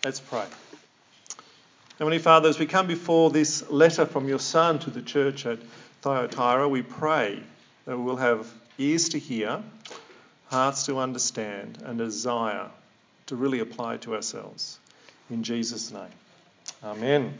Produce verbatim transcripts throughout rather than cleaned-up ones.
Let's pray. Heavenly Father, as we come before this letter from your Son to the church at Thyatira, we pray that we will have ears to hear, hearts to understand, and a desire to really apply it to ourselves. In Jesus' name. Amen.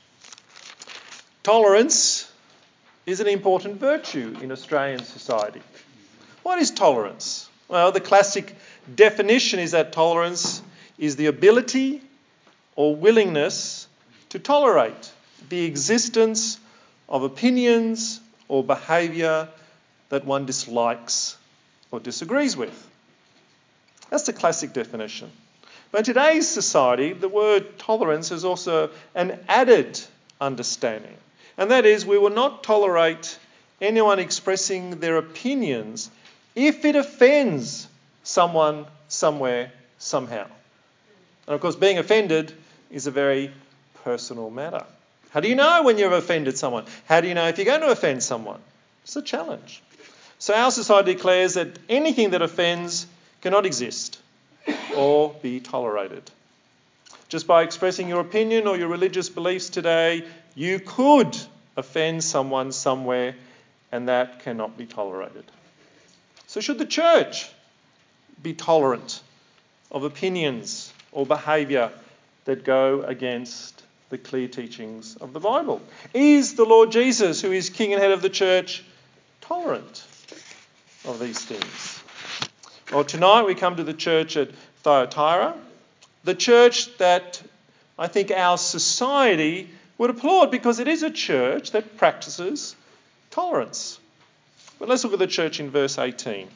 Tolerance is an important virtue in Australian society. What is tolerance? Well, the classic definition is that tolerance is the ability or willingness to tolerate the existence of opinions or behaviour that one dislikes or disagrees with. That's the classic definition. But in today's society, the word tolerance is also an added understanding. And that is, we will not tolerate anyone expressing their opinions if it offends someone, somewhere, somehow. And of course, being offended is a very personal matter. How do you know when you've offended someone? How do you know if you're going to offend someone? It's a challenge. So our society declares that anything that offends cannot exist or be tolerated. Just by expressing your opinion or your religious beliefs today, you could offend someone somewhere, and that cannot be tolerated. So should the church be tolerant of opinions or behaviour that go against the clear teachings of the Bible? Is the Lord Jesus, who is King and Head of the church, tolerant of these things? Well, tonight we come to the church at Thyatira, the church that I think our society would applaud because it is a church that practices tolerance. But let's look at the church in verse eighteen.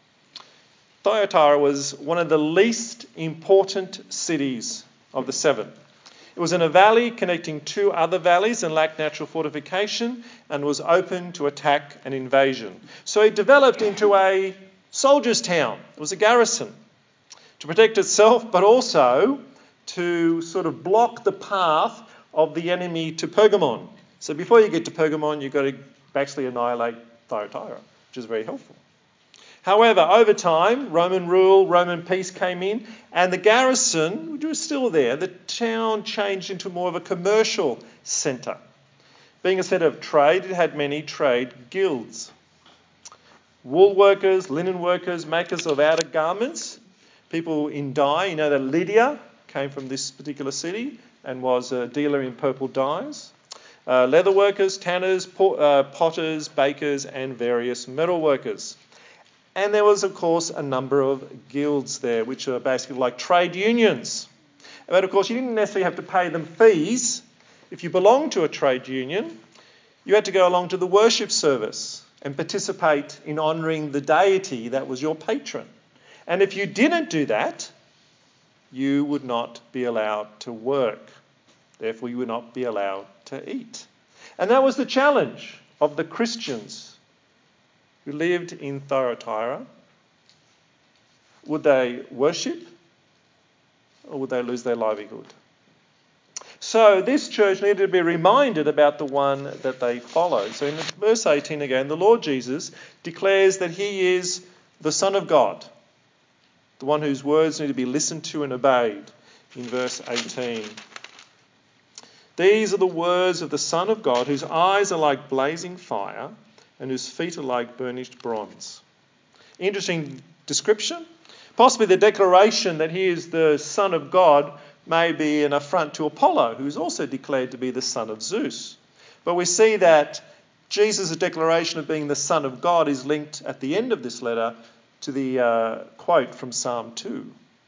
Thyatira was one of the least important cities of the seven. It was in a valley connecting two other valleys and lacked natural fortification and was open to attack and invasion. So it developed into a soldier's town. It was a garrison to protect itself, but also to sort of block the path of the enemy to Pergamon. So before you get to Pergamon, you've got to basically annihilate Thyatira, which is very helpful. However, over time, Roman rule, Roman peace came in, and the garrison, which was still there, the town changed into more of a commercial centre. Being a centre of trade, it had many trade guilds. Wool workers, linen workers, makers of outer garments, people in dye. You know that Lydia came from this particular city and was a dealer in purple dyes. Uh, leather workers, tanners, po- uh, potters, bakers, and various metal workers. And there was, of course, a number of guilds there, which are basically like trade unions. But, of course, you didn't necessarily have to pay them fees. If you belonged to a trade union, you had to go along to the worship service and participate in honouring the deity that was your patron. And if you didn't do that, you would not be allowed to work. Therefore, you would not be allowed to eat. And that was the challenge of the Christians who lived in Thyatira. Would they worship or would they lose their livelihood? So this church needed to be reminded about the one that they followed. So in verse eighteen again, the Lord Jesus declares that he is the Son of God, the one whose words need to be listened to and obeyed in verse eighteen. These are the words of the Son of God, whose eyes are like blazing fire and whose feet are like burnished bronze. Interesting description. Possibly the declaration that he is the Son of God may be an affront to Apollo, who is also declared to be the son of Zeus. But we see that Jesus' declaration of being the Son of God is linked at the end of this letter to the uh, quote from Psalm two.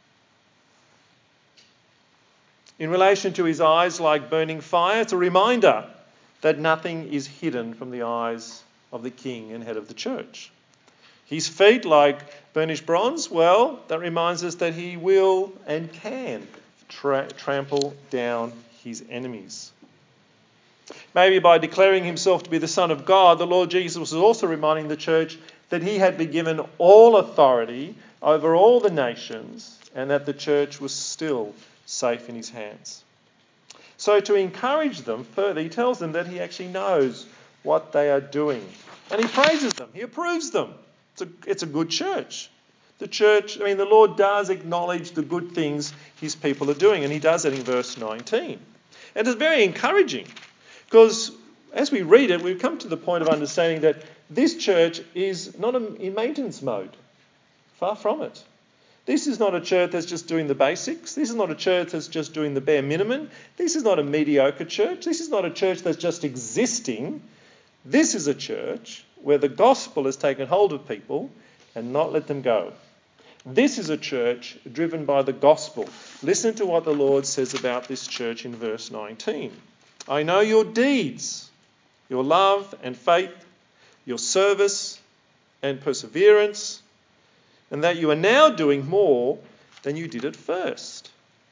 In relation to his eyes like burning fire, it's a reminder that nothing is hidden from the eyes of the King and Head of the church. His feet like burnished bronze, well, that reminds us that he will and can tra- trample down his enemies. Maybe by declaring himself to be the Son of God, the Lord Jesus was also reminding the church that he had been given all authority over all the nations and that the church was still safe in his hands. So to encourage them further, he tells them that he actually knows what they are doing. And he praises them. He approves them. It's a, it's a good church. The church, I mean, the Lord does acknowledge the good things his people are doing, and he does that in verse nineteen. And it's very encouraging, because as we read it, we've come to the point of understanding that this church is not in maintenance mode. Far from it. This is not a church that's just doing the basics. This is not a church that's just doing the bare minimum. This is not a mediocre church. This is not a church that's just existing. This is a church where the gospel has taken hold of people and not let them go. This is a church driven by the gospel. Listen to what the Lord says about this church in verse nineteen. I know your deeds, your love and faith, your service and perseverance, and that you are now doing more than you did at first.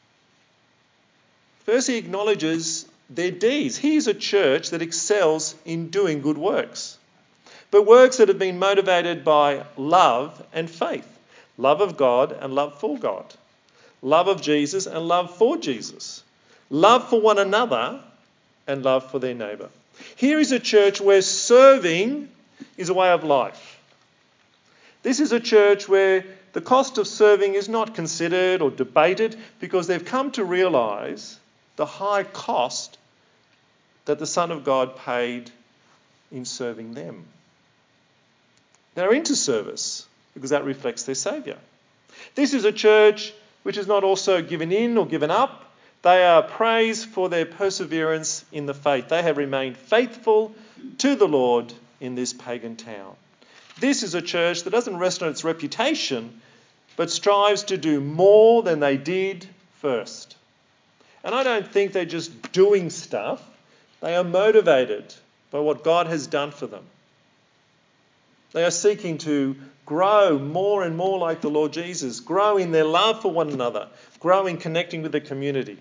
First, he acknowledges their deeds. Here's a church that excels in doing good works, but works that have been motivated by love and faith. Love of God and love for God. Love of Jesus and love for Jesus. Love for one another and love for their neighbour. Here is a church where serving is a way of life. This is a church where the cost of serving is not considered or debated, because they've come to realise the high cost that the Son of God paid in serving them. They're into service because that reflects their Saviour. This is a church which is not also given in or given up. They are praised for their perseverance in the faith. They have remained faithful to the Lord in this pagan town. This is a church that doesn't rest on its reputation, but strives to do more than they did first. And I don't think they're just doing stuff. They are motivated by what God has done for them. They are seeking to grow more and more like the Lord Jesus, grow in their love for one another, grow in connecting with the community.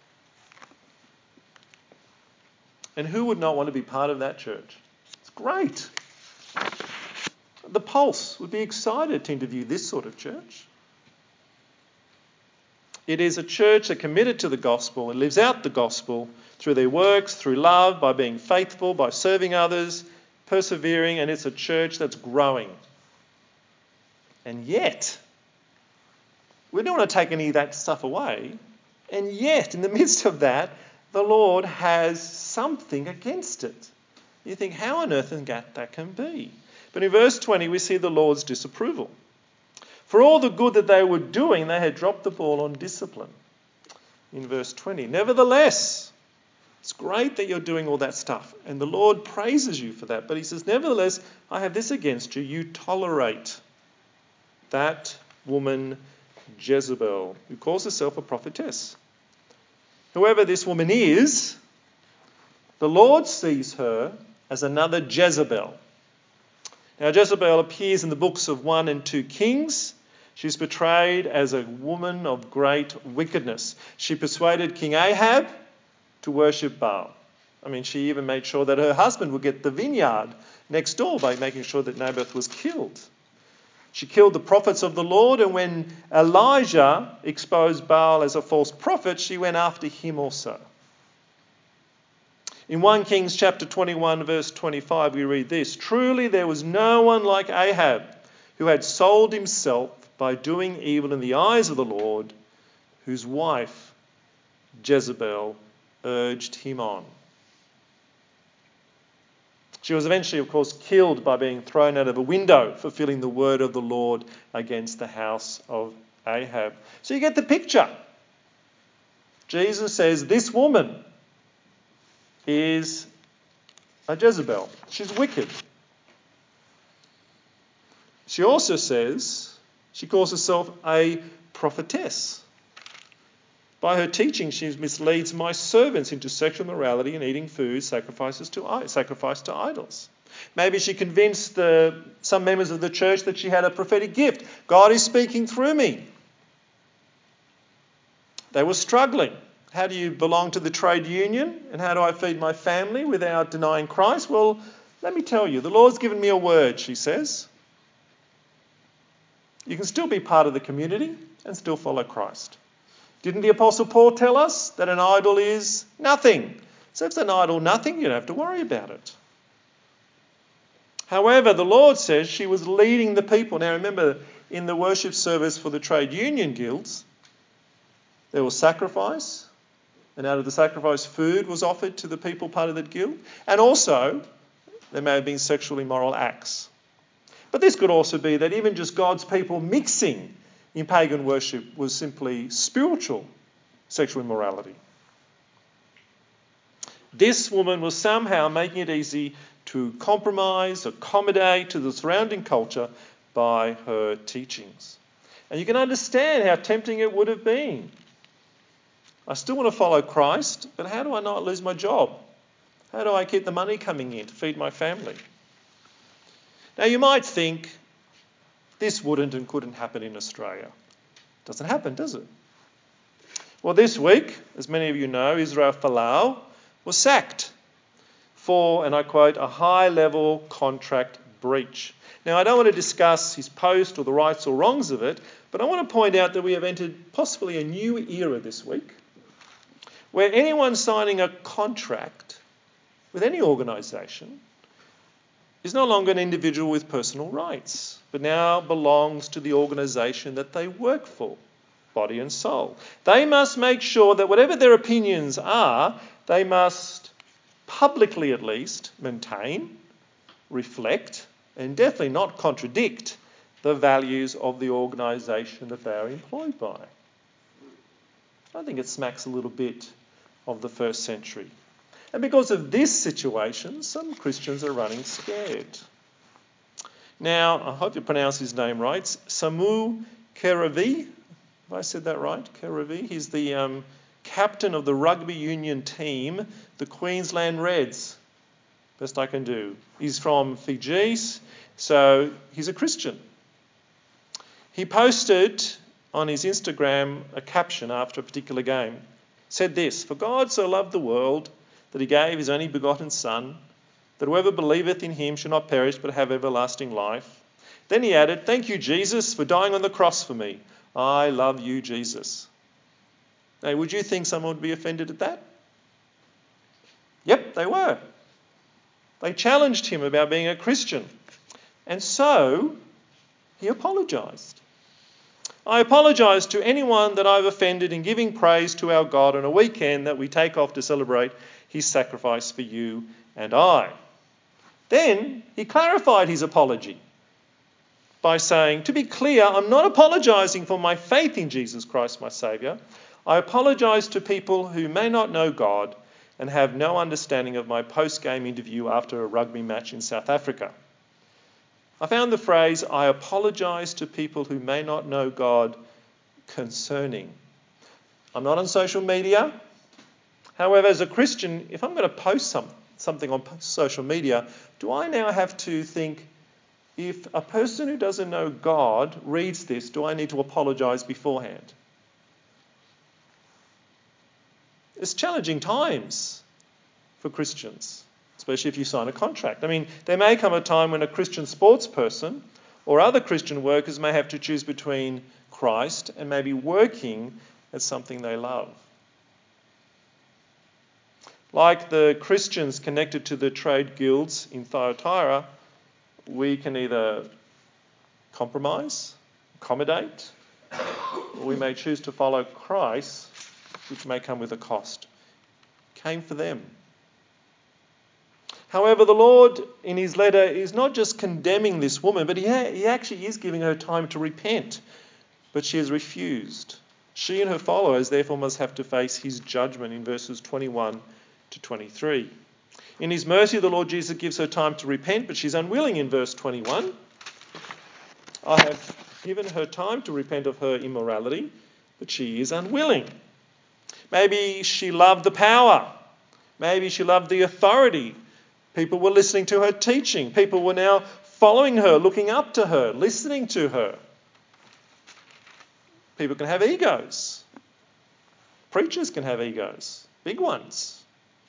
And who would not want to be part of that church? It's great. The Pulse would be excited to interview this sort of church. It is a church that committed to the gospel and lives out the gospel through their works, through love, by being faithful, by serving others, persevering, and it's a church that's growing. And yet, we don't want to take any of that stuff away, and yet, in the midst of that, the Lord has something against it. You think, how on earth that can be? But in verse twenty, we see the Lord's disapproval. For all the good that they were doing, they had dropped the ball on discipline. In verse twenty, nevertheless, it's great that you're doing all that stuff, and the Lord praises you for that. But he says, nevertheless, I have this against you. You tolerate that woman Jezebel, who calls herself a prophetess. Whoever this woman is, the Lord sees her as another Jezebel. Now, Jezebel appears in the books of one and two Kings. She's portrayed as a woman of great wickedness. She persuaded King Ahab to worship Baal. I mean, she even made sure that her husband would get the vineyard next door by making sure that Naboth was killed. She killed the prophets of the Lord, and when Elijah exposed Baal as a false prophet, she went after him also. In First Kings chapter twenty-one, verse twenty-five, we read this: Truly there was no one like Ahab, who had sold himself by doing evil in the eyes of the Lord, whose wife Jezebel urged him on. She was eventually, of course, killed by being thrown out of a window, fulfilling the word of the Lord against the house of Ahab. So you get the picture. Jesus says this woman is a Jezebel. She's wicked. She also says she calls herself a prophetess. By her teaching, she misleads my servants into sexual morality and eating food sacrifices to sacrificed to idols. Maybe she convinced the, some members of the church that she had a prophetic gift. God is speaking through me. They were struggling. How do you belong to the trade union? And how do I feed my family without denying Christ? Well, let me tell you, the Lord's given me a word, she says. You can still be part of the community and still follow Christ. Didn't the Apostle Paul tell us that an idol is nothing? So if it's an idol nothing, you don't have to worry about it. However, the Lord says she was leading the people. Now remember, in the worship service for the trade union guilds, there was sacrifice, and out of the sacrifice, food was offered to the people part of the guild, and also there may have been sexually immoral acts. But this could also be that even just God's people mixing in pagan worship was simply spiritual sexual immorality. This woman was somehow making it easy to compromise, accommodate to the surrounding culture by her teachings. And you can understand how tempting it would have been. I still want to follow Christ, but how do I not lose my job? How do I keep the money coming in to feed my family? Now you might think this wouldn't and couldn't happen in Australia. Doesn't happen, does it? Well, this week, as many of you know, Israel Folau was sacked for, and I quote, a high-level contract breach. Now, I don't want to discuss his post or the rights or wrongs of it, but I want to point out that we have entered possibly a new era this week where anyone signing a contract with any organisation is no longer an individual with personal rights, but now belongs to the organisation that they work for, body and soul. They must make sure that whatever their opinions are, they must publicly at least maintain, reflect, and definitely not contradict the values of the organisation that they are employed by. I think it smacks a little bit of the first century. And because of this situation, some Christians are running scared. Now, I hope you pronounce his name right. Samu Keravi, have I said that right? Keravi. He's the um, captain of the rugby union team, the Queensland Reds. Best I can do. He's from Fiji, so he's a Christian. He posted on his Instagram a caption after a particular game. Said this: "For God so loved the world that he gave his only begotten Son, that whoever believeth in him should not perish but have everlasting life." Then he added, "Thank you, Jesus, for dying on the cross for me. I love you, Jesus." Now, would you think someone would be offended at that? Yep, they were. They challenged him about being a Christian. And so he apologised. "I apologise to anyone that I've offended in giving praise to our God on a weekend that we take off to celebrate his sacrifice for you and I." Then he clarified his apology by saying, "To be clear, I'm not apologising for my faith in Jesus Christ, my Saviour. I apologise to people who may not know God and have no understanding of my post-game interview after a rugby match in South Africa." I found the phrase, "I apologise to people who may not know God," concerning. I'm not on social media. However, as a Christian, if I'm going to post some, something on social media, do I now have to think, if a person who doesn't know God reads this, do I need to apologise beforehand? It's challenging times for Christians, especially if you sign a contract. I mean, there may come a time when a Christian sports person or other Christian workers may have to choose between Christ and maybe working at something they love. Like the Christians connected to the trade guilds in Thyatira, we can either compromise, accommodate, or we may choose to follow Christ, which may come with a cost. Came for them. However, the Lord in his letter is not just condemning this woman, but he, ha- he actually is giving her time to repent. But she has refused. She and her followers therefore must have to face his judgment in verses twenty-one to twenty-three. In his mercy, the Lord Jesus gives her time to repent, but she's unwilling in verse twenty-one. "I have given her time to repent of her immorality, but she is unwilling." Maybe she loved the power. Maybe she loved the authority. People were listening to her teaching. People were now following her, looking up to her, listening to her. People can have egos. Preachers can have egos, big ones.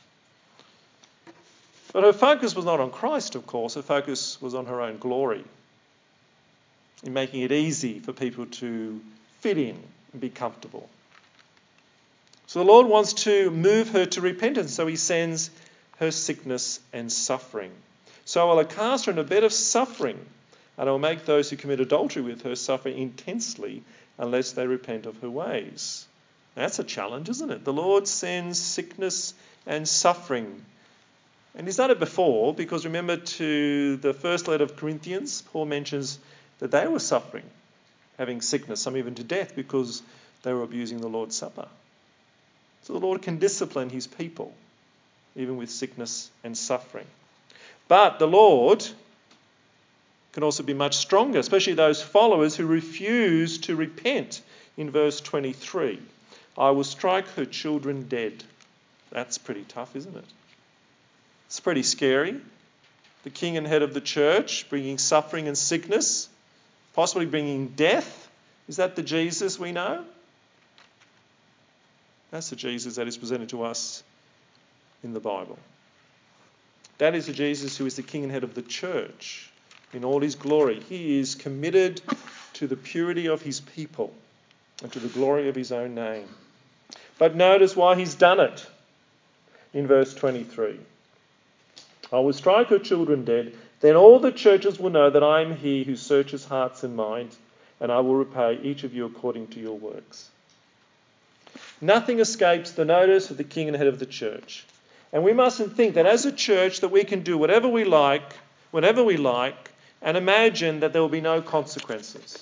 But her focus was not on Christ, of course. Her focus was on her own glory, in making it easy for people to fit in and be comfortable. So the Lord wants to move her to repentance, so he sends her sickness and suffering. "So I will cast her in a bed of suffering and I will make those who commit adultery with her suffer intensely unless they repent of her ways. That's a challenge, isn't it? The Lord sends sickness and suffering. And he's done it before, because remember to the first letter of Corinthians, Paul mentions that they were suffering, having sickness, some even to death, because they were abusing the Lord's Supper. So the Lord can discipline his people, even with sickness and suffering. But the Lord can also be much stronger, especially those followers who refuse to repent. In verse twenty-three, I will strike her children dead. That's pretty tough, isn't it? It's pretty scary. The king and head of the church bringing suffering and sickness, possibly bringing death. Is that the Jesus we know? That's the Jesus that is presented to us in the Bible. That is the Jesus who is the king and head of the church in all his glory. He is committed to the purity of his people and to the glory of his own name. But notice why he's done it in verse twenty-three. I will strike her children dead, then all the churches will know that I am he who searches hearts and minds, and I will repay each of you according to your works. Nothing escapes the notice of the king and head of the church. And we mustn't think that as a church that we can do whatever we like, whenever we like, and imagine that there will be no consequences.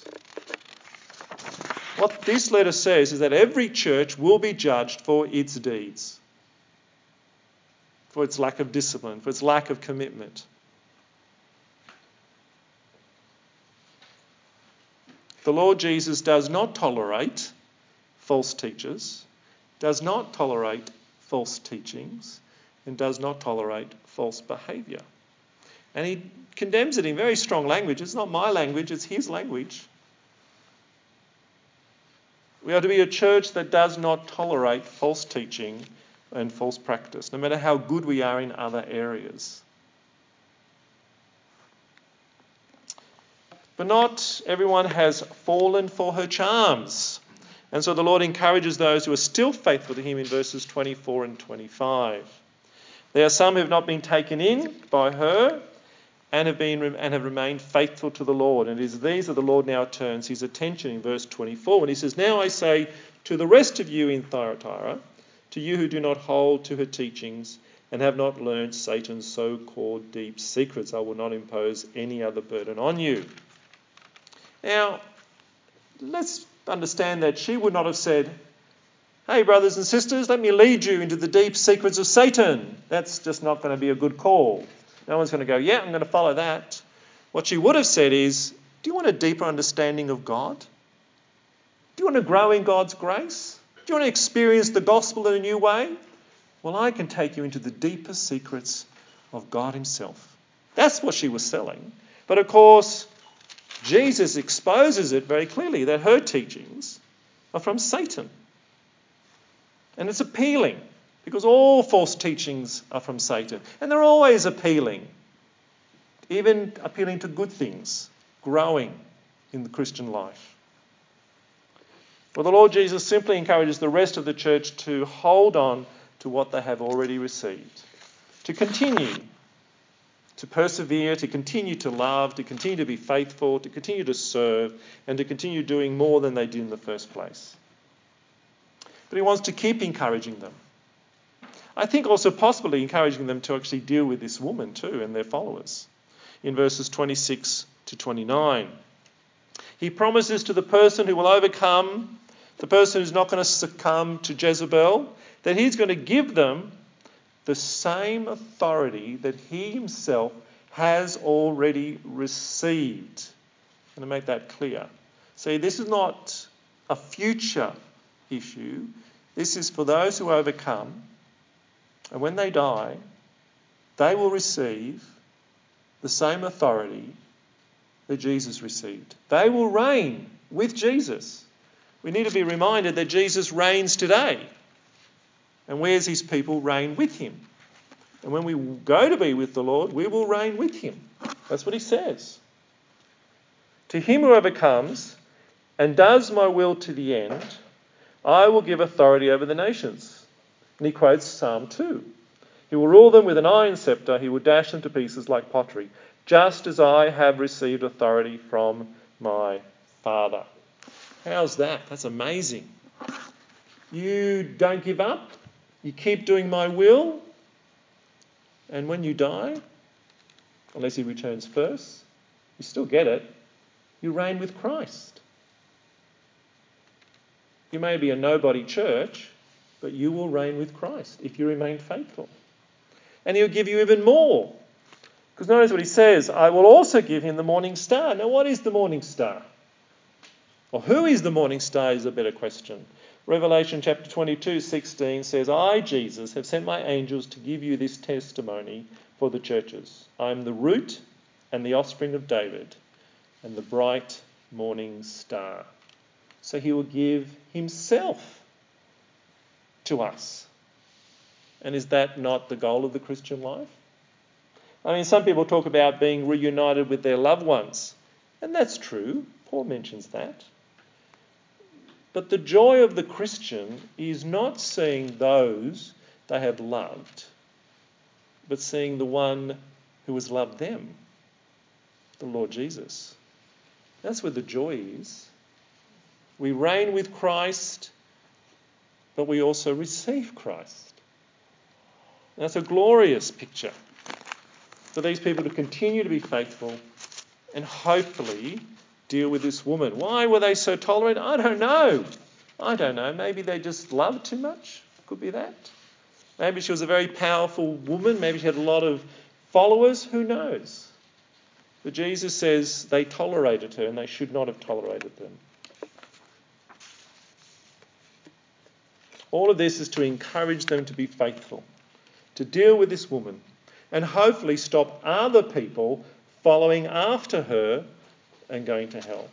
What this letter says is that every church will be judged for its deeds, for its lack of discipline, for its lack of commitment. The Lord Jesus does not tolerate false teachers, does not tolerate false teachings, and does not tolerate false behaviour. And he condemns it in very strong language. It's not my language, it's his language. We are to be a church that does not tolerate false teaching and false practice, no matter how good we are in other areas. But not everyone has fallen for her charms. And so the Lord encourages those who are still faithful to him in verses twenty-four and twenty-five. There are some who have not been taken in by her and have been and have remained faithful to the Lord. And it is these that the Lord now turns his attention in verse twenty-four when he says, Now I say to the rest of you in Thyatira, to you who do not hold to her teachings and have not learned Satan's so-called deep secrets, I will not impose any other burden on you. Now, let's understand that she would not have said, Hey, brothers and sisters, let me lead you into the deep secrets of Satan. That's just not going to be a good call. No one's going to go, yeah, I'm going to follow that. What she would have said is, do you want a deeper understanding of God? Do you want to grow in God's grace? Do you want to experience the gospel in a new way? Well, I can take you into the deeper secrets of God himself. That's what she was selling. But of course, Jesus exposes it very clearly that her teachings are from Satan. And it's appealing because all false teachings are from Satan. And they're always appealing, even appealing to good things, growing in the Christian life. Well, the Lord Jesus simply encourages the rest of the church to hold on to what they have already received, to continue to persevere, to continue to love, to continue to be faithful, to continue to serve, and to continue doing more than they did in the first place. But he wants to keep encouraging them. I think also possibly encouraging them to actually deal with this woman too and their followers. In verses twenty-six to twenty-nine. He promises to the person who will overcome, the person who's not going to succumb to Jezebel, that he's going to give them the same authority that he himself has already received. I'm going to make that clear. See, this is not a future issue. This is for those who overcome. And when they die, they will receive the same authority that Jesus received. They will reign with Jesus. We need to be reminded that Jesus reigns today. And we as his people reign with him. And when we go to be with the Lord, we will reign with him. That's what he says. To him who overcomes and does my will to the end, I will give authority over the nations. And he quotes Psalm two. He will rule them with an iron scepter. He will dash them to pieces like pottery. just as I have received authority from my Father. How's that? That's amazing. You don't give up. You keep doing my will. And when you die, unless he returns first, you still get it. You reign with Christ. You may be a nobody church, but you will reign with Christ if you remain faithful. And he'll give you even more. Because notice what he says, I will also give him the morning star. Now what is the morning star? Or who is the morning star is a better question. Revelation chapter twenty-two, sixteen says, I, Jesus, have sent my angels to give you this testimony for the churches. I am the root and the offspring of David and the bright morning star. So he will give himself to us. And is that not the goal of the Christian life? I mean, some people talk about being reunited with their loved ones. And that's true. Paul mentions that. But the joy of the Christian is not seeing those they have loved, but seeing the one who has loved them, the Lord Jesus. That's where the joy is. We reign with Christ, but we also receive Christ. That's a glorious picture for these people to continue to be faithful and hopefully deal with this woman. Why were they so tolerant? I don't know. I don't know. Maybe they just loved too much. Could be that. Maybe she was a very powerful woman. Maybe she had a lot of followers. Who knows? But Jesus says they tolerated her and they should not have tolerated them. All of this is to encourage them to be faithful, to deal with this woman, and hopefully stop other people following after her and going to hell.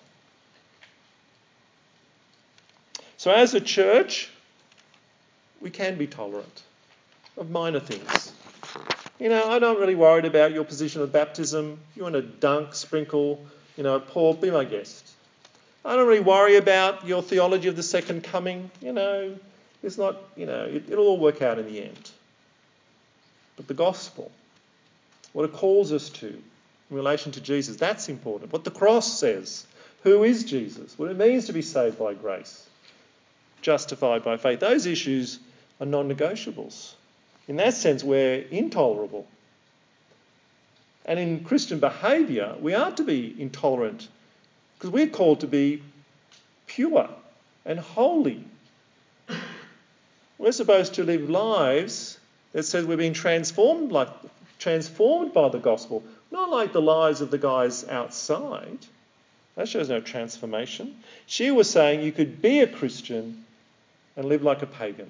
So as a church, we can be tolerant of minor things. You know, I'm not really worried about your position of baptism. If you want to dunk, sprinkle, you know, pour, be my guest. I don't really worry about your theology of the second coming. You know, it's not, you know, it, it'll all work out in the end. But the gospel, what it calls us to in relation to Jesus, that's important. What the cross says, who is Jesus, what it means to be saved by grace, justified by faith, those issues are non-negotiables. In that sense, we're intolerable. And in Christian behaviour, we are to be intolerant because we're called to be pure and holy. We're supposed to live lives that says we're being transformed, like transformed by the gospel, not like the lives of the guys outside. That shows no transformation. She was saying you could be a Christian and live like a pagan.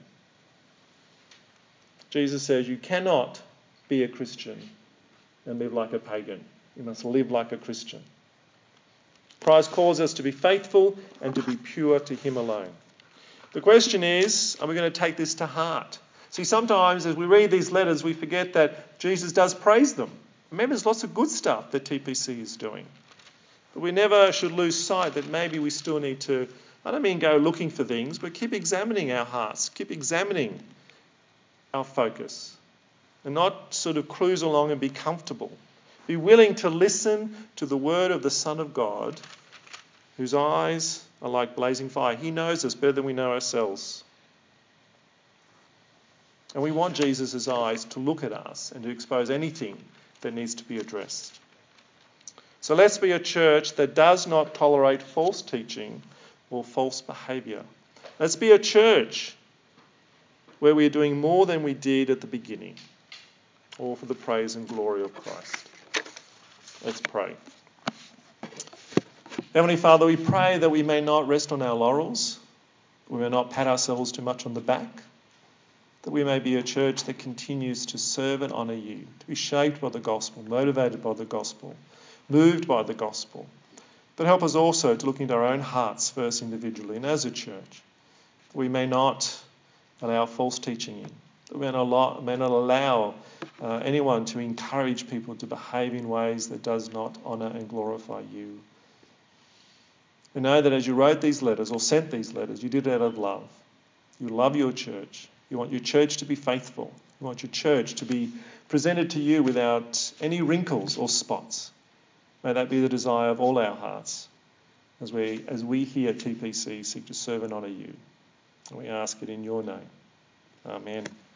Jesus says you cannot be a Christian and live like a pagan. You must live like a Christian. Christ calls us to be faithful and to be pure to him alone. The question is, are we going to take this to heart? See, sometimes as we read these letters, we forget that Jesus does praise them. Remember, there's lots of good stuff that T P C is doing. But we never should lose sight that maybe we still need to, I don't mean go looking for things, but keep examining our hearts, keep examining our focus, and not sort of cruise along and be comfortable. Be willing to listen to the word of the Son of God, whose eyes are like blazing fire. He knows us better than we know ourselves. And we want Jesus' eyes to look at us and to expose anything that needs to be addressed. So let's be a church that does not tolerate false teaching or false behaviour. Let's be a church where we are doing more than we did at the beginning, all for the praise and glory of Christ. Let's pray. Heavenly Father, we pray that we may not rest on our laurels, we may not pat ourselves too much on the back, that we may be a church that continues to serve and honour you, to be shaped by the gospel, motivated by the gospel, moved by the gospel. But help us also to look into our own hearts first individually and as a church, that we may not allow false teaching in, that we may not allow, may not allow uh, anyone to encourage people to behave in ways that does not honour and glorify you. We know that as you wrote these letters or sent these letters, you did it out of love. You love your church. You want your church to be faithful. You want your church to be presented to you without any wrinkles or spots. May that be the desire of all our hearts as we, as we here at T P C seek to serve and honour you. And we ask it in your name. Amen.